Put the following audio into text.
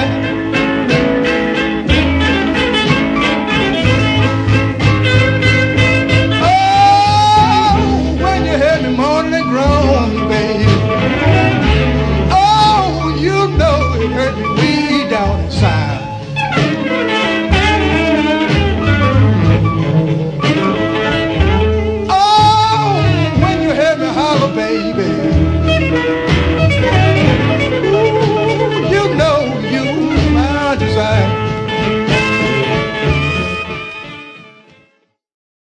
Oh, when you hear me moaning and groaning, baby. Oh, you know it hurt me way down inside. Oh, when you hear me holler, baby. Ooh, you know you my desire.